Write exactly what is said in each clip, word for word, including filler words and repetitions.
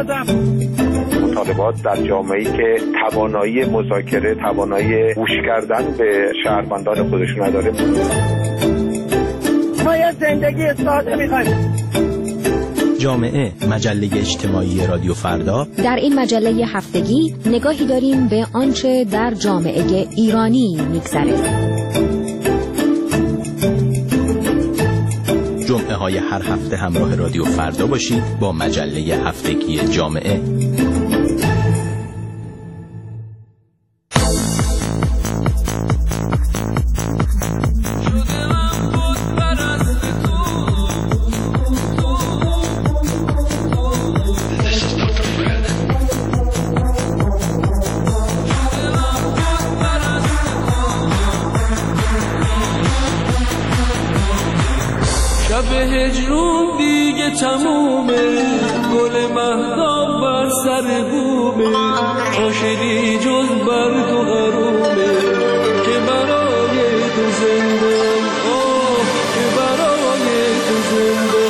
دادم. مطالبات در جامعه‌ای که توانایی مذاکره، توانایی گوش کردن به شهروندان خودش نداره. ما یه زندگی ساده می‌خوایم. جامعه، مجله اجتماعی رادیو فردا. در این مجله هفتگی نگاهی داریم به آنچه در جامعه ایرانی می‌گذره. جمعه های هر هفته همراه رادیو فردا باشید با مجله هفتگی جامعه. شب هجرون دیگه تمومه، گل مهتاب بر سر بومه، عاشقی جز بر تو حرومه که برای تو زندم، آه که برای تو زندم.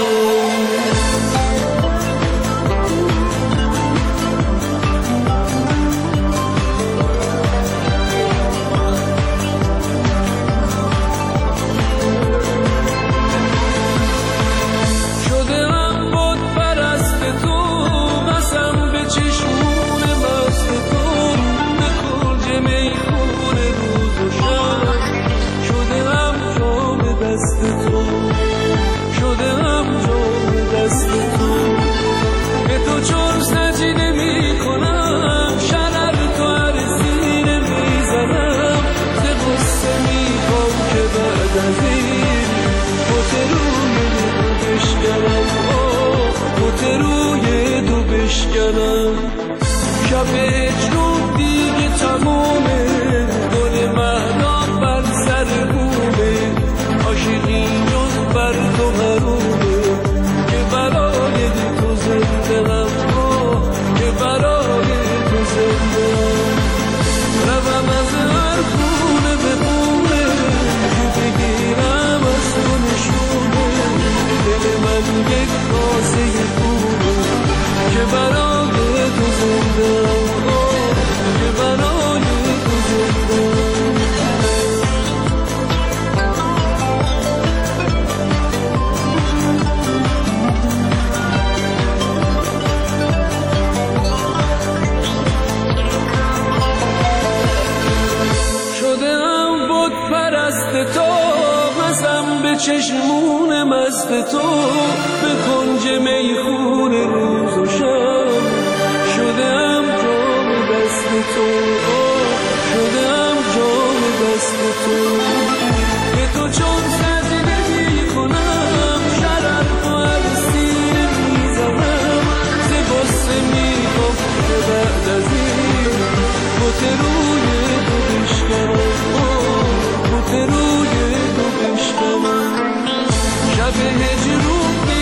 شب هجرون دیگه تمومه، گل مهتاب بر سر بومه، عاشقی جز بر تو حرومه که برای تو زندم، که برای تو زندم. روم از هر خونه به خونه که بگیرم از تو نشونه، دل من یک کاسه خونه که برای تو زندم، که برای تو زندم. شدم بت پرست تو، مزم به چشمون مست تو، به کنج میخونه روز و شب شدم جام دست تو، شدم جام دست تو. به تو چون سجده میکنم، شرر تو هر سینه میزنم، ز غصه میخوام که بعد از این بت روی تو بشکنم، بت روی تو بشکنم. شب هجرون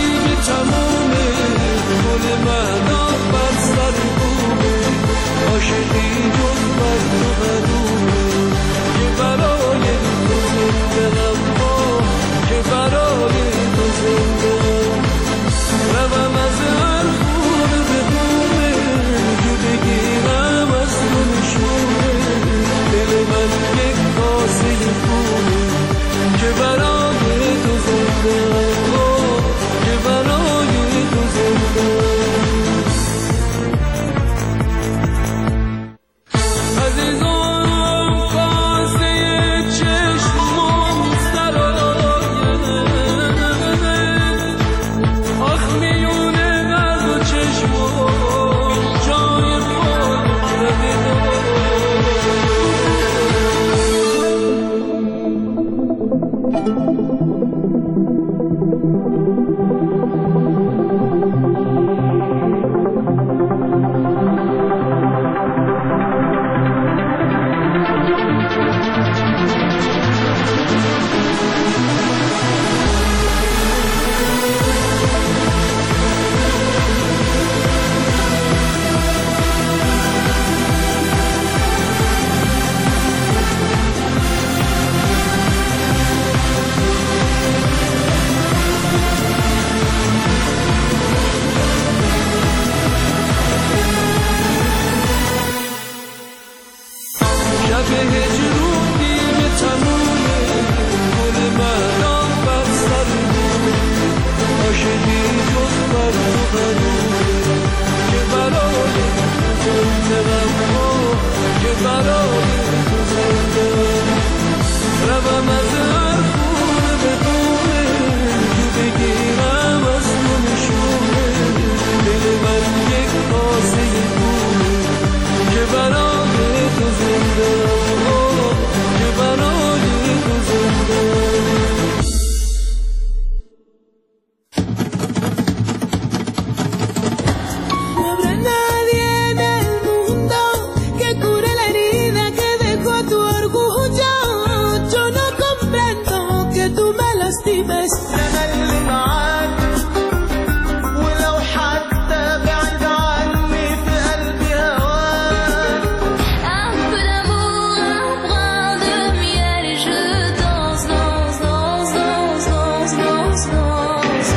بس انا اللي معاك ولو حتى بعد عني في قلبي هواك. Un peu d'amour, un brin de miel et je danse, danse, danse, danse, danse, danse,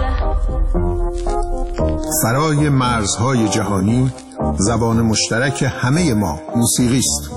danse. فرای مرزهای جهانی زبان مشترک همه ما موسیقی است.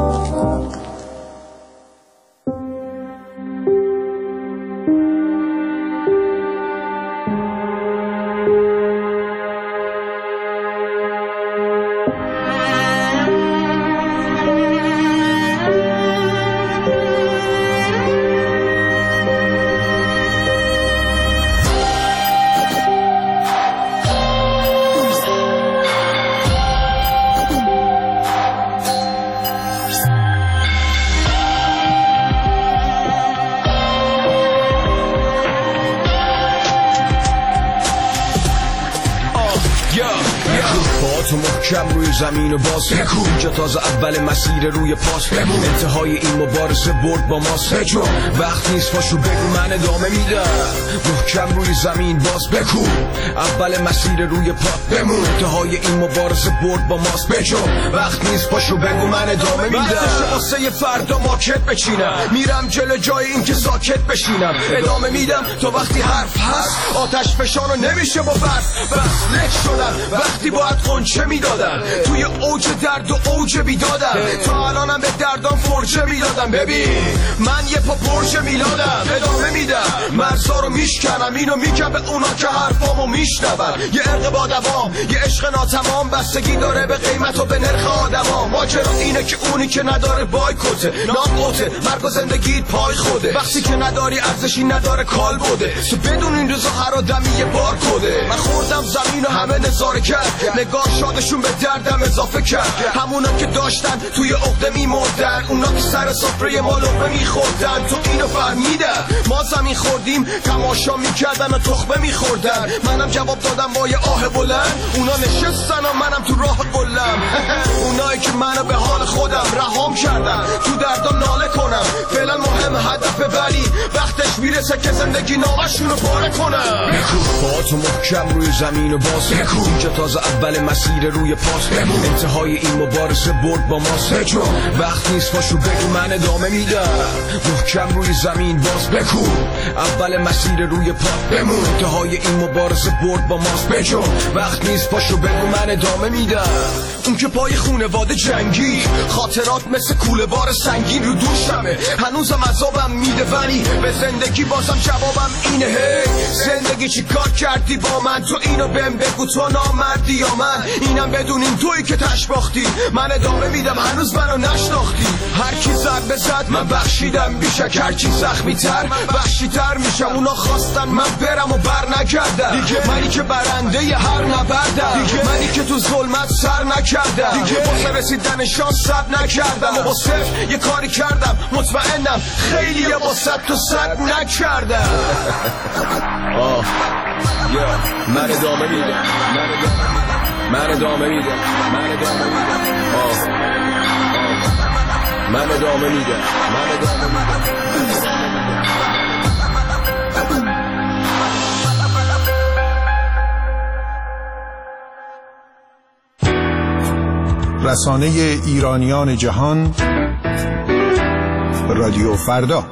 تو محکم روی زمین و باز بکو اینجا تازه اول مسیر روی پاس بمون انتهای این مبارزه برد با ماست بجو وقت نیست پاشو بگو من ادامه میدم محکم روی زمین باز بکو اول مسیر روی پا بمون انتهای این مبارزه برد با ماست بجو وقت نیست پاشو بگو من ادامه میدم وقتش واسه فردا ماکت بچینم میرم جلو جای این که ساکت بشینم ادامه میدم تو وقتی حرف هست آتش فشانو نمیشه با برف بس لک شدم وقتی باید قنچه میدادم توی اوج درد و اوج بیدادم تا الانم به دردام فرجه میدادم ببین من یه پا پرژ میلادم ادامه میدم مرزا رو میشکنم اینو میگم به اونا که حرفامو میشنون یه عرق با دوام یه عشق ناتمام بستگی داره به قیمت و به نرخ آدما ماجرا اینه که اونی که نداره بایکوته ناقوته مرگ و زندگیت پای خوده وقتی که نداری ارزشی نداره کال بوده تو بدون این روزا هر آدمی یه بار کده من خوردم زمین و همه نظاره کرد نگاه شادشون به دردم اضافه کرد همونا که داشتن توی عقده میمردن اونا که سر سفره ما لقمه میخوردن تو اینو فهمیدن ما زمین خوردیم تماشا میکردن و تخمه میخوردن منم جواب دادم با یه آه بلند اونا نشستن و منم تو راه قلم اونایی که منو به حال خودم رهام کردن تو دردم ناله کنم فعلا مهم هدف ولی وقتش میرسه که زندگی نامشونو پاره کنم بکو با تو محکم روی زمین و باز بکو اینجا تازه اول مسیر روی پاس بمون انتهای این مبارزه برد با ماست بجو وقت نیست پاشو بگو من ادامه میدم محکم روی زمین باز بکو اول مسیر روی پا بمون انتهای این مبارزه برد با ماست بجو وقت نیست پاشو بگو من ادامه میدم اون که پای خونواده جنگی خاطرات مثل کوله بار سنگین رو دوشمه هنوزم عذابم میده ولی به زندگی بازم جوابم اینه هی زندگی چی کار کردی با من تو اینو بهم بگو تو نامردی یا من اینم بدونین تویی که تشباختی من ادامه میدم هنوز منو نشناختی هر کی زد بزد من بخشیدم بیشک هر کی زخمی تر وحشی تر میشم اونا خواستن من برم و بر نگردم دیگه منی که برنده ی هر نبردم دیگه منی که تو ظلمت سر نکردم دیگه واسه رسیدن شانس صبر نکردم و با صفر یه کاری کردم مطمئنم خیلی یه با صد تو صد نکردم آه من ادامه میدم من ادامه میدم من ادامه میدم آه من ادامه میدم من ادامه میدم رسانه ایرانیان جهان رادیو فردا.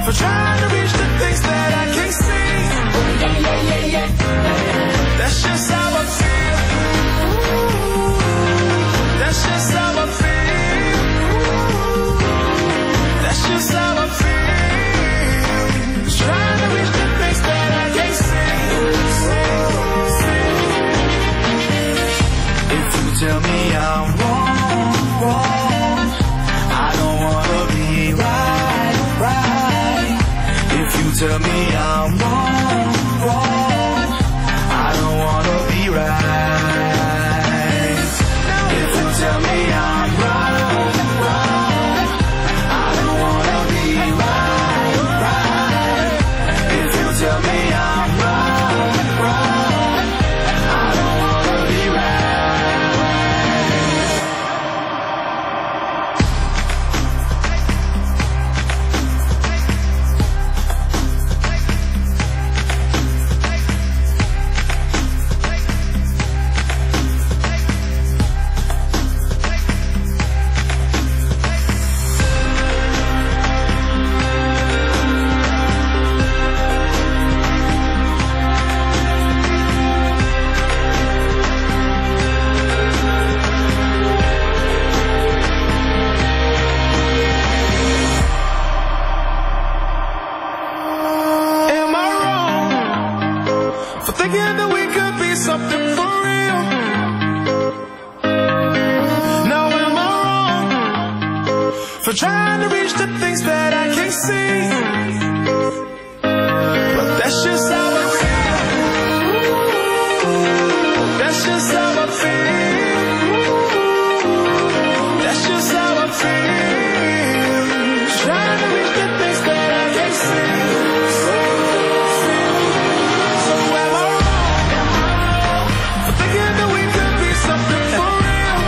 for trying to reach the things that I can't see. Yeah, yeah, yeah, yeah. That's just how I feel. That's just how I feel. That's just how I feel. Just trying to reach the things that I can't see. If you tell me I'm wrong, wrong, I don't wanna be right, right. If you tell me I'm wrong, wrong, I don't wanna be right. If you tell me I'm wrong, wrong, I don't wanna be right, right. If you tell me I'm wrong, wrong, I don't wanna be right. Am I wrong for thinking that we could be something for real? Now am I wrong for trying to reach the things that I can't see? But that's just how I feel. That's just how I feel. That's just how I feel. Trying to reach the things that I can't see. So am I wrong for thinking that we could be something for real?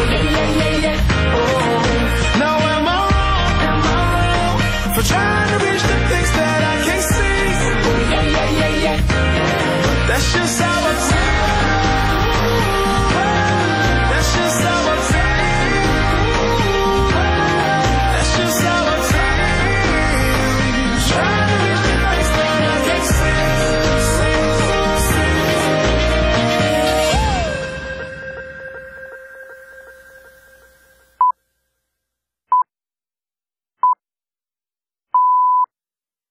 Now am I wrong for trying to reach the things that I can't see? But that's just how